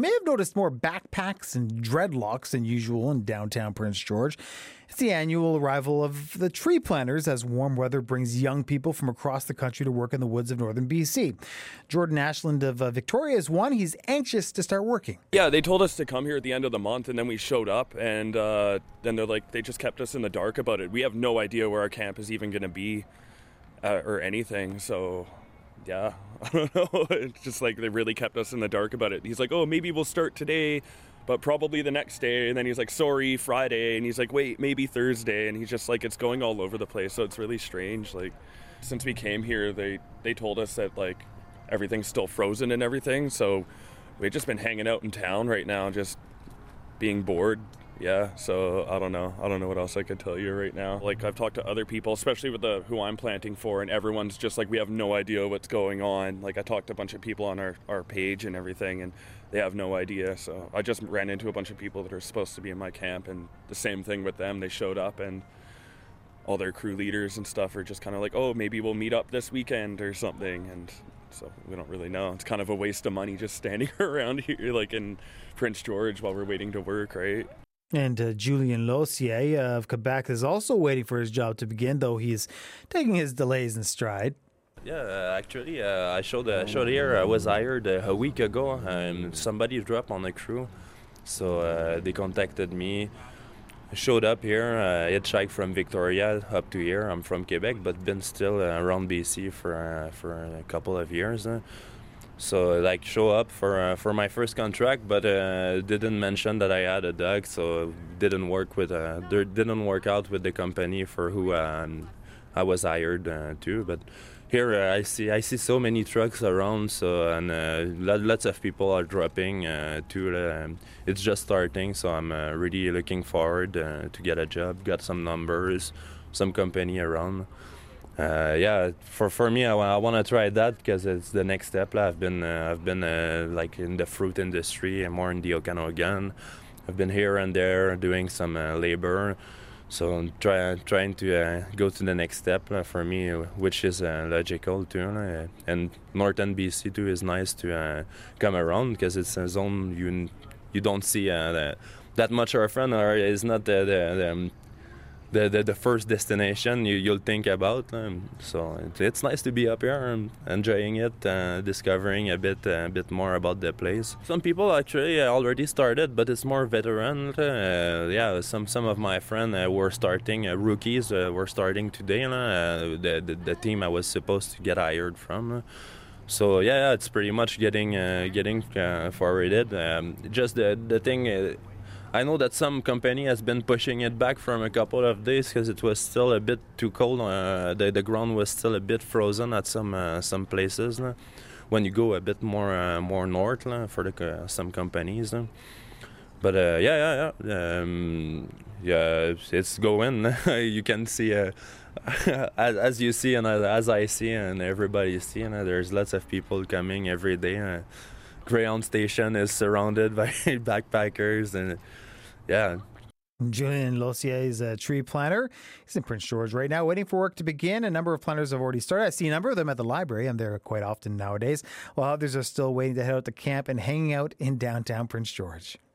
may have noticed more backpacks and dreadlocks than usual in downtown Prince George. It's the annual arrival of the tree planters as warm weather brings young people from across the country to work in the woods of northern BC. Jordan Ashland of Victoria is one. He's anxious to start working. Yeah, they told us to come here at the end of the month, and then we showed up, and then they just kept us in the dark about it. We have no idea where our camp is even going to be or anything, so yeah, I don't know. It's just they really kept us in the dark about it. He's like, oh, maybe we'll start today, but probably the next day. And then he's like, sorry, Friday. And he's like, wait, maybe Thursday. And he's just it's going all over the place. So it's really strange. Since we came here, they told us that everything's still frozen and everything. So we've just been hanging out in town right now, just being bored. Yeah, so I don't know what else I could tell you right now. I've talked to other people, especially with who I'm planting for, and everyone's just we have no idea what's going on. I talked to a bunch of people on our page and everything, and they have no idea. So I just ran into a bunch of people that are supposed to be in my camp, and the same thing with them. They showed up, and all their crew leaders and stuff are just kind of oh, maybe we'll meet up this weekend or something, and so we don't really know. It's kind of a waste of money just standing around here in Prince George while we're waiting to work, right? And Julien Lossier of Quebec is also waiting for his job to begin, though he's taking his delays in stride. Yeah, actually, I showed here. I was hired a week ago. Somebody dropped on the crew, so they contacted me. I showed up here, hitchhiked from Victoria up to here. I'm from Quebec, but been still around BC for a couple of years. So show up for my first contract, but didn't mention that I had a dog, so didn't work out with the company for who I was hired to. But here I see so many trucks around, so and lots of people are dropping too. It's just starting, so I'm really looking forward to get a job, got some numbers, some company around. For me, I want to try that because it's the next step. I've been in the fruit industry and more in the Okanagan. I've been here and there doing some labor, so I'm trying to go to the next step for me, which is logical too. And northern BC too is nice to come around because it's a zone you don't see that much often, or is not the first destination you'll think about. So it's nice to be up here and enjoying it, discovering a bit more about the place. Some people actually already started, but it's more veteran. Some of my friends were starting, rookies were starting today. The team I was supposed to get hired from. So it's pretty much getting forwarded. Just the thing. I know that some company has been pushing it back from a couple of days because it was still a bit too cold. The ground was still a bit frozen at some places. When you go a bit more north for some companies. But it's going. You can see as you see and as I see and everybody see. There's lots of people coming every day. Greyhound station is surrounded by backpackers and Julien Lossier is a tree planter. He's in Prince George right now waiting for work to begin. A number of planters have already started. I see a number of them at the library. I'm there quite often nowadays, while others are still waiting to head out to camp and hanging out in downtown Prince George.